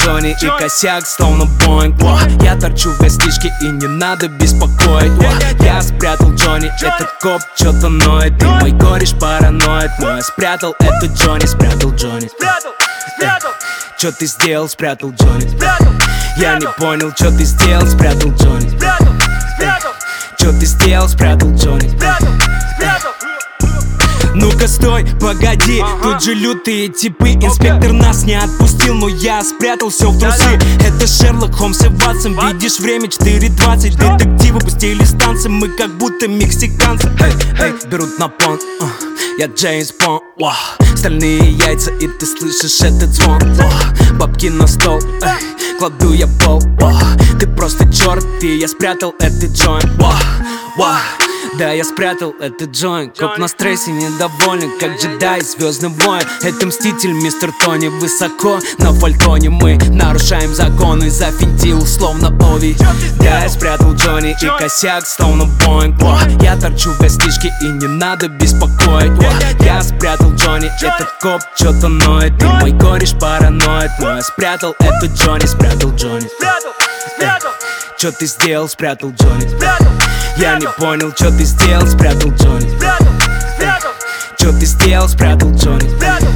Джонни и косяк словно Боинг. Я торчу в гостишке и не надо беспокоить. Я спрятал Джонни, этот коп чё-то ноет. И мой кореш параноид, но я спрятал это Джонни. Спрятал Джонни. Чё ты сделал? Спрятал Джонни. Я не понял, чё ты сделал? Спрятал Джонни. Чё ты сделал? Спрятал Джонни. Ну-ка стой, погоди, тут же лютые типы. Инспектор нас не отпустил, но я спрятал все в трусы. Это Шерлок Холмс и Ватсон, видишь время 4:20. Детективы пустили станции, мы как будто мексиканцы. Эй, берут на понт, я Джеймс Бонд. Стальные яйца, и ты слышишь этот звон. Бабки на стол, кладу я пол. Ты просто черт, и я спрятал этот джойнт. Да, я спрятал этот джойнт. Коп на стрессе недоволен, как джедай Звездный воин. Это мститель, мистер Тони. Высоко на фальконе мы нарушаем законы. Зафинтил, словно Ови. Да, я спрятал Джонни и косяк, словно Боинг. Я торчу в гостишке и не надо беспокоить. Я спрятал Джонни, этот коп чё-то ноет. И мой кореш параноид, но я спрятал этот Джонни. Спрятал Джонни. Чё ты сделал? Спрятал Джонни. Я не понял, чё ты сделал? Спрятал Джонни. Чё ты сделал? Спрятал Джонни.